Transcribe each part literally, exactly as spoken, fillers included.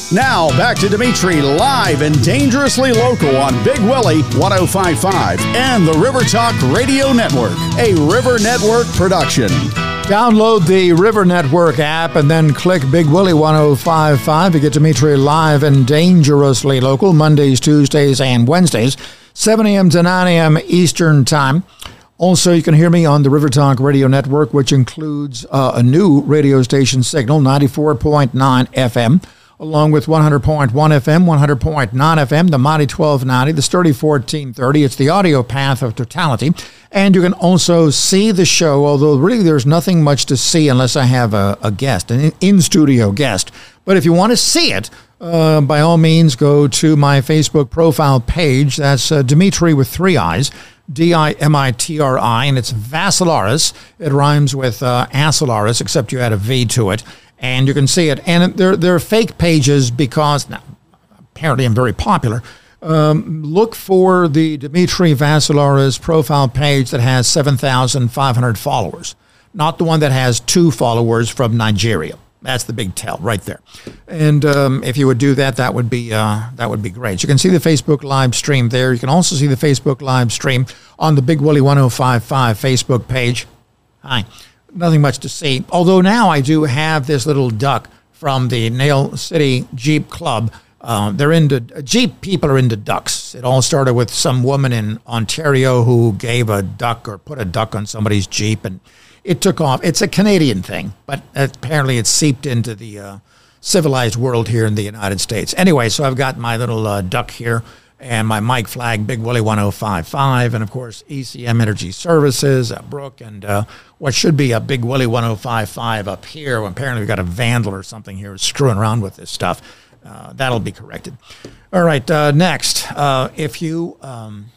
Now, back to Dimitri live and dangerously local on Big Willie one oh five point five and the River Talk Radio Network, a River Network production. Download the River Network app and then click Big Willie one oh five point five to get Dimitri live and dangerously local Mondays, Tuesdays, and Wednesdays, seven a.m. to nine a.m. Eastern Time. Also, you can hear me on the River Talk Radio Network, which includes uh, a new radio station signal, ninety-four point nine F M, along with one hundred point one F M, one hundred point nine F M, the Mighty twelve ninety, the Sturdy fourteen thirty. It's the audio path of totality. And you can also see the show, although really there's nothing much to see unless I have a, a guest, an in-studio guest. But if you want to see it, uh, by all means, go to my Facebook profile page. That's uh, Dimitri with three I's, D I M I T R I, and it's Vassilaris. It rhymes with uh, Assilaris, except you add a V to it. And you can see it. And they're, they're fake pages because, now, apparently I'm very popular. Um, look for the Dimitri Vassilaris profile page that has seven thousand five hundred followers, not the one that has two followers from Nigeria. That's the big tell right there. And um, if you would do that, that would be uh, that would be great. You can see the Facebook live stream there. You can also see the Facebook live stream on the Big Willie one oh five point five Facebook page. Hi. Nothing much to see. Although now I do have this little duck from the Nail City Jeep Club. Uh, they're into Jeep people are into ducks. It all started with some woman in Ontario who gave a duck or put a duck on somebody's Jeep, and it took off. It's a Canadian thing, but apparently it's seeped into the uh, civilized world here in the United States. Anyway, so I've got my little uh, duck here and my mic flag, Big Willie one oh five point five, and of course E C M Energy Services, uh, Brooke, and uh, what should be a Big Willie one oh five point five up here. Well, apparently we've got a vandal or something here screwing around with this stuff. Uh, that'll be corrected. All right, uh, next, uh, if you um,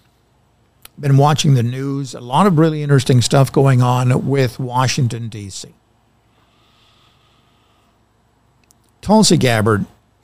been watching the news, a lot of really interesting stuff going on with Washington, D C Tulsi Gabbard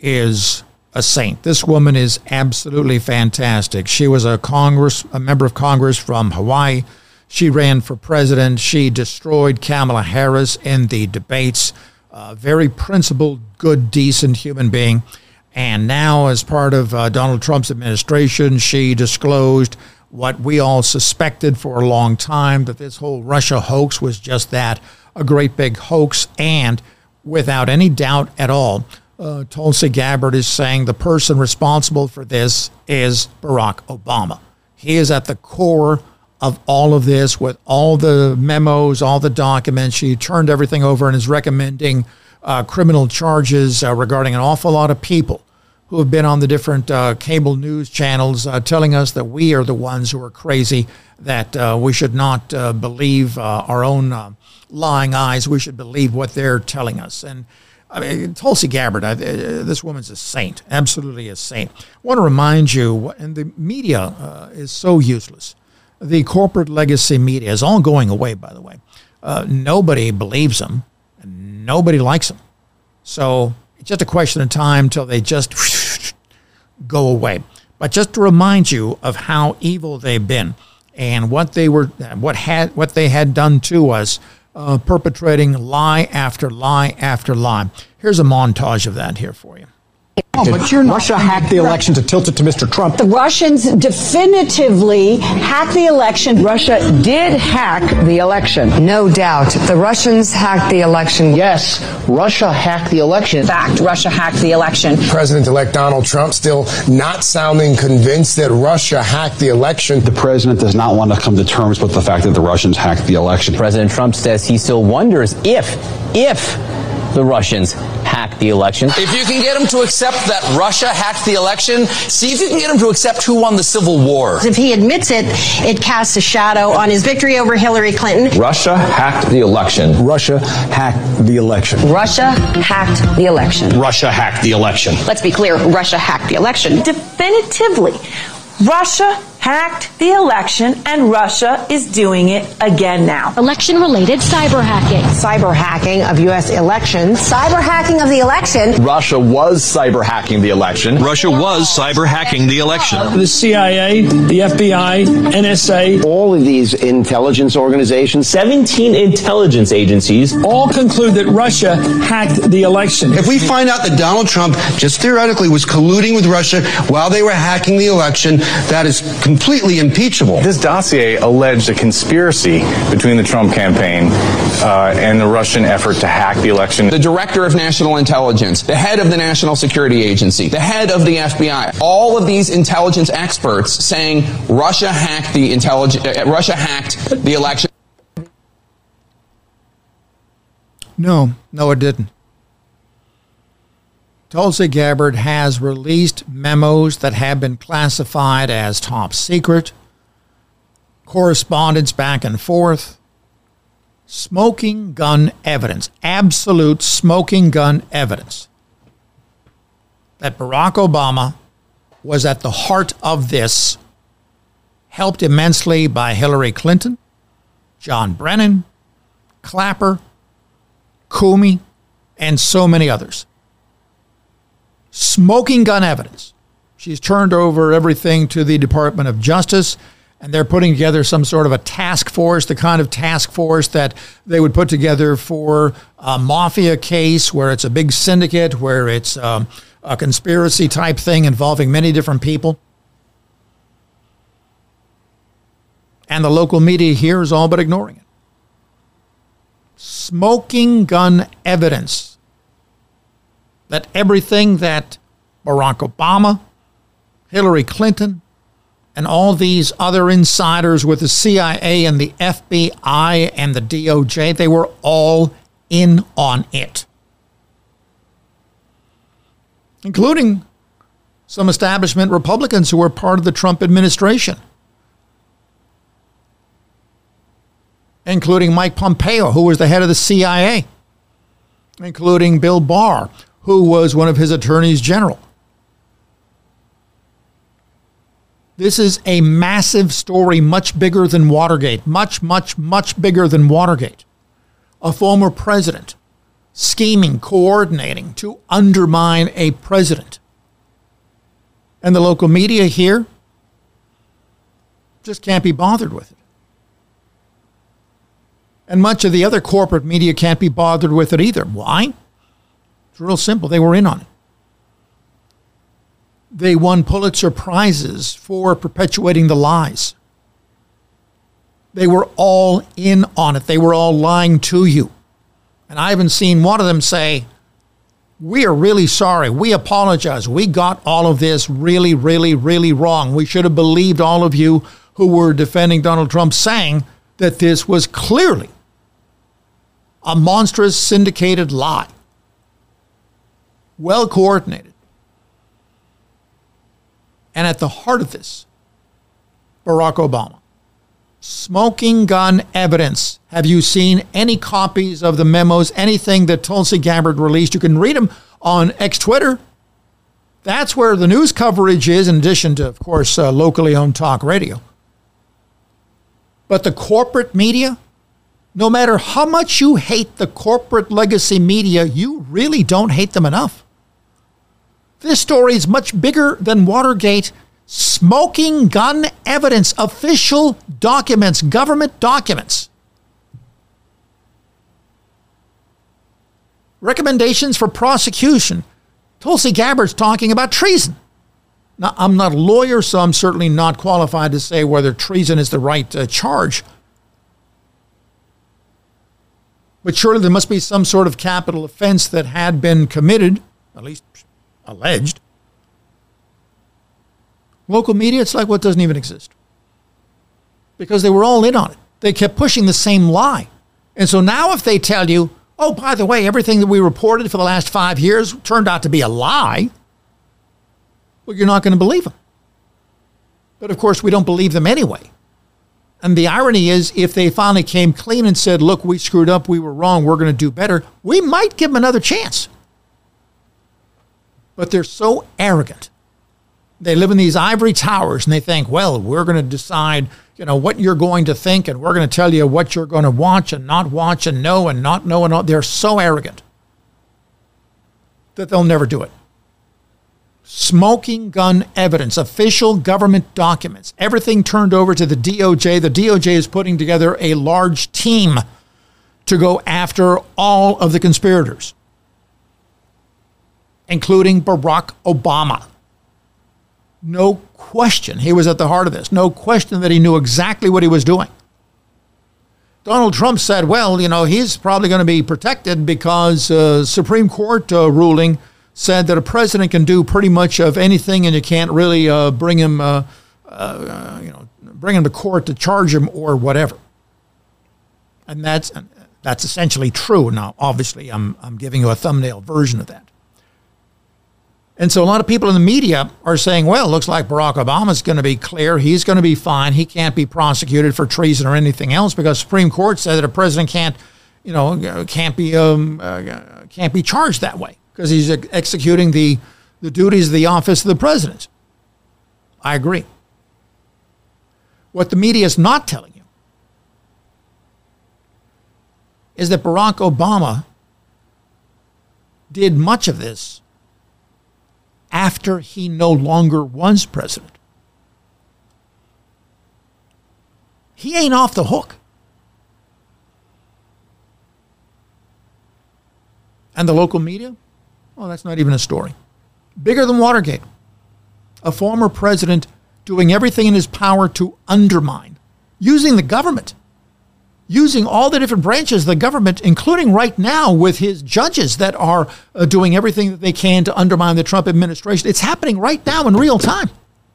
is a saint. This woman is absolutely fantastic. She was a Congress, a member of Congress from Hawaii. She ran for president. She destroyed Kamala Harris in the debates. Uh, very principled, good, decent human being. And now, as part of uh, Donald Trump's administration, she disclosed what we all suspected for a long time, that this whole Russia hoax was just that, a great big hoax. And without any doubt at all, uh, Tulsi Gabbard is saying the person responsible for this is Barack Obama. He is at the core of all of this, with all the memos, all the documents. She turned everything over and is recommending uh, criminal charges uh, regarding an awful lot of people who have been on the different uh, cable news channels uh, telling us that we are the ones who are crazy, that uh, we should not uh, believe uh, our own uh, lying eyes. We should believe what they're telling us. And I mean, Tulsi Gabbard, uh, this woman's a saint, absolutely a saint. I want to remind you, and the media uh, is so useless. The corporate legacy media is all going away, by the way. Uh, nobody believes them, and nobody likes them. So it's just a question of time till they just go away. But just to remind you of how evil they've been and what they were, what had, what they had done to us, uh, perpetrating lie after lie after lie. Here's a montage of that here for you. Oh, but you're not. Russia hacked the election to tilt it to Mister Trump. The Russians definitively hacked the election. Russia did hack the election. No doubt. The Russians hacked the election. Yes, Russia hacked the election. Fact, Russia hacked the election. President-elect Donald Trump still not sounding convinced that Russia hacked the election. The president does not want to come to terms with the fact that the Russians hacked the election. President Trump says he still wonders if, if the Russians hacked the election. If you can get him to accept that Russia hacked the election, see if you can get him to accept who won the Civil War. If he admits it, it casts a shadow on his victory over Hillary Clinton. Russia hacked the election. Russia hacked the election. Russia hacked the election. Russia hacked the election. Let's be clear, Russia hacked the election. Definitively, Russia hacked the election, and Russia is doing it again now. Election-related cyber hacking. Cyber hacking of U S elections. Cyber hacking of the election. Russia was cyber hacking the election. Russia was cyber hacking the election. The C I A, the F B I, N S A. All of these intelligence organizations, seventeen intelligence agencies, all conclude that Russia hacked the election. If we find out that Donald Trump, just theoretically, was colluding with Russia while they were hacking the election, that is completely impeachable. This dossier alleged a conspiracy between the Trump campaign uh, and the Russian effort to hack the election. The director of national intelligence, the head of the National Security Agency, the head of the F B I, all of these intelligence experts saying Russia hacked the intelligence, uh, Russia hacked the election. No, no, it didn't. Tulsi Gabbard has released memos that have been classified as top secret, correspondence back and forth, smoking gun evidence, absolute smoking gun evidence that Barack Obama was at the heart of this, helped immensely by Hillary Clinton, John Brennan, Clapper, Comey, and so many others. Smoking gun evidence. She's turned over everything to the Department of Justice, and they're putting together some sort of a task force, the kind of task force that they would put together for a mafia case where it's a big syndicate, where it's um, a conspiracy type thing involving many different people. And the local media here is all but ignoring it. Smoking gun evidence that everything that Barack Obama, Hillary Clinton, and all these other insiders with the C I A and the F B I and the D O J, they were all in on it. Including some establishment Republicans who were part of the Trump administration. Including Mike Pompeo, who was the head of the C I A. Including Bill Barr, who was one of his attorneys general. This is a massive story, much bigger than Watergate, much, much, much bigger than Watergate. A former president scheming, coordinating to undermine a president. And the local media here just can't be bothered with it. And much of the other corporate media can't be bothered with it either. Why? It's real simple. They were in on it. They won Pulitzer Prizes for perpetuating the lies. They were all in on it. They were all lying to you. And I haven't seen one of them say, we are really sorry. We apologize. We got all of this really, really, really wrong. We should have believed all of you who were defending Donald Trump, saying that this was clearly a monstrous syndicated lie. Well coordinated. And at the heart of this, Barack Obama. Smoking gun evidence. Have you seen any copies of the memos, anything that Tulsi Gabbard released? You can read them on X Twitter. That's where the news coverage is, in addition to, of course, uh, locally owned talk radio. But the corporate media, no matter how much you hate the corporate legacy media, you really don't hate them enough. This story is much bigger than Watergate. Smoking gun evidence, official documents, government documents. Recommendations for prosecution. Tulsi Gabbard's talking about treason. Now, I'm not a lawyer, so I'm certainly not qualified to say whether treason is the right uh, charge. But surely there must be some sort of capital offense that had been committed, at least alleged. Local media, it's like what doesn't even exist. Because they were all in on it. They kept pushing the same lie. And so now if they tell you, oh, by the way, everything that we reported for the last five years turned out to be a lie, well, you're not going to believe them. But of course, we don't believe them anyway. And the irony is, if they finally came clean and said, look, we screwed up, we were wrong, we're going to do better, we might give them another chance. But they're so arrogant They live in these ivory towers and they think, well, we're going to decide, you know, what you're going to think and we're going to tell you what you're going to watch and not watch and know and not know and all. They're so arrogant that they'll never do it. Smoking gun evidence, official government documents, everything turned over to the D O J. The D O J is putting together a large team to go after all of the conspirators, including Barack Obama. No question he was at the heart of this. No question that he knew exactly what he was doing. Donald Trump said, well, you know, he's probably going to be protected because uh, Supreme Court uh, ruling said that a president can do pretty much of anything and you can't really uh, bring him, uh, uh, you know, bring him to court to charge him or whatever. And that's that's essentially true. Now, obviously, I'm I'm giving you a thumbnail version of that. And so a lot of people in the media are saying, well, it looks like Barack Obama's going to be clear. He's going to be fine. He can't be prosecuted for treason or anything else because Supreme Court said that a president can't, you know, can't be um, uh, can't be charged that way because he's ex- executing the, the duties of the office of the president. I agree. What the media is not telling you is that Barack Obama did much of this after he no longer was president. He ain't off the hook. And the local media? Well, that's not even a story. Bigger than Watergate. A former president doing everything in his power to undermine, using the government, using all the different branches of the government, including right now with his judges that are uh, doing everything that they can to undermine the Trump administration. It's happening right now in real time.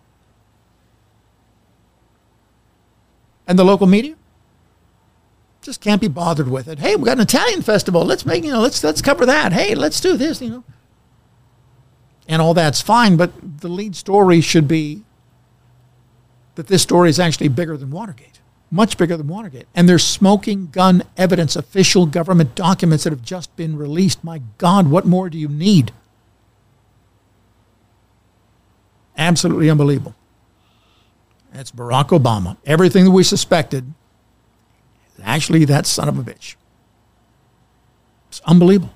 And the local media just can't be bothered with it. Hey, we got an Italian festival. Let's make, you know, let's let's cover that. Hey, let's do this, you know. And all that's fine, but the lead story should be that this story is actually bigger than Watergate. Much bigger than Watergate. And there's smoking gun evidence, official government documents that have just been released. My God, what more do you need? Absolutely unbelievable. That's Barack Obama. Everything that we suspected, actually that son of a bitch. It's unbelievable.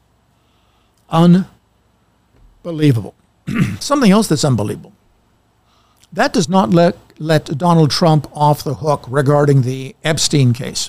Unbelievable. Something else that's unbelievable. That does not let, let Donald Trump off the hook regarding the Epstein case.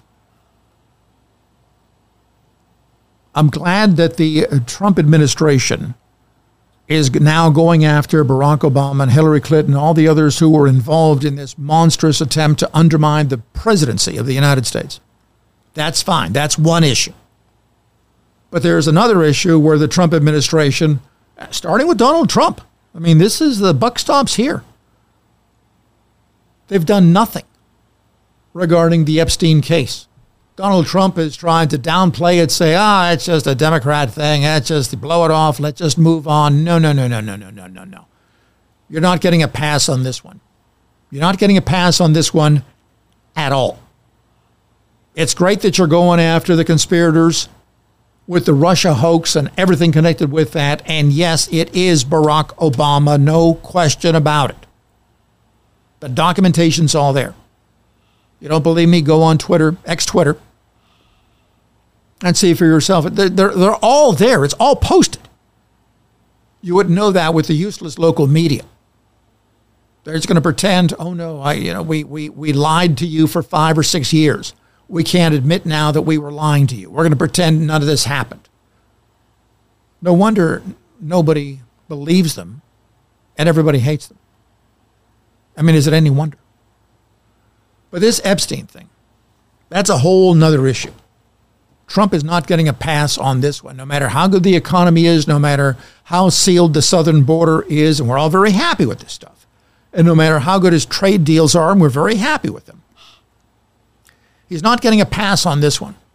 I'm glad that the Trump administration is now going after Barack Obama and Hillary Clinton and all the others who were involved in this monstrous attempt to undermine the presidency of the United States. That's fine. That's one issue. But there's another issue where the Trump administration, starting with Donald Trump, I mean, this is the buck stops here. They've done nothing regarding the Epstein case. Donald Trump is trying to downplay it, say, ah, it's just a Democrat thing. It's just blow it off. Let's just move on. No, no, no, no, no, no, no, no, no. You're not getting a pass on this one. You're not getting a pass on this one at all. It's great that you're going after the conspirators with the Russia hoax and everything connected with that. And yes, it is Barack Obama. No question about it. The documentation's all there. You don't believe me? Go on Twitter, ex-Twitter, and see for yourself. They're, they're, they're all there. It's all posted. You wouldn't know that with the useless local media. They're just going to pretend, oh no, I, you know, we, we, we lied to you for five or six years. We can't admit now that we were lying to you. We're going to pretend none of this happened. No wonder nobody believes them and everybody hates them. I mean, is it any wonder? But this Epstein thing, that's a whole nother issue. Trump is not getting a pass on this one, no matter how good the economy is, no matter how sealed the southern border is, and we're all very happy with this stuff. And no matter how good his trade deals are, and we're very happy with them. He's not getting a pass on this one.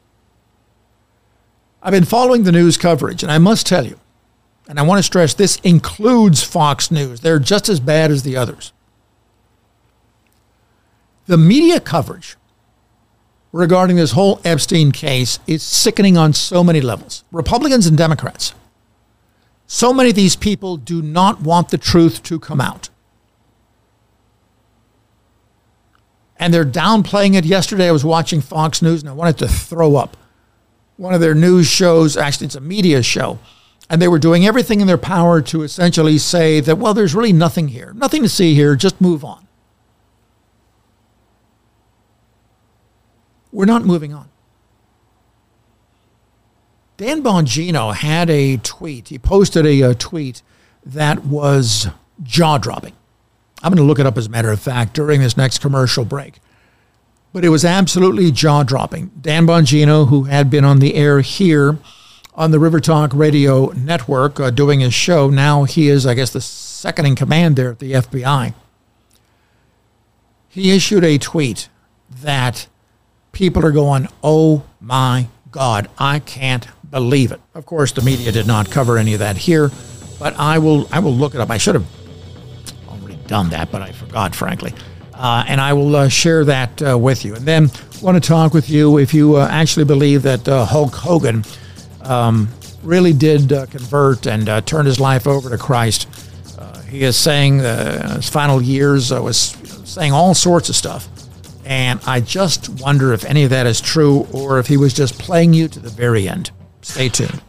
I've been following the news coverage, and I must tell you, and I want to stress this includes Fox News. They're just as bad as the others. The media coverage regarding this whole Epstein case is sickening on so many levels. Republicans and Democrats So many of these people do not want the truth to come out. And they're downplaying it. Yesterday I was watching Fox News and I wanted to throw up. One of their news shows, actually it's a media show, and they were doing everything in their power to essentially say that, well, there's really nothing here. Nothing to see here. Just move on. We're not moving on. Dan Bongino had a tweet. He posted a, a tweet that was jaw-dropping. I'm going to look it up, as a matter of fact, during this next commercial break. But it was absolutely jaw-dropping. Dan Bongino, who had been on the air here on the River Talk Radio Network uh, doing his show, now he is, I guess, the second in command there at the F B I. He issued a tweet that people are going, oh my God, I can't believe it. Of course, the media did not cover any of that here, but I will I will look it up. I should have already done that, but I forgot, frankly. Uh, and I will uh, share that uh, with you. And then want to talk with you if you uh, actually believe that uh, Hulk Hogan um, really did uh, convert and uh, turn his life over to Christ. Uh, he is saying uh, his final years uh, was you know, saying all sorts of stuff. And I just wonder if any of that is true or if he was just playing you to the very end. Stay tuned.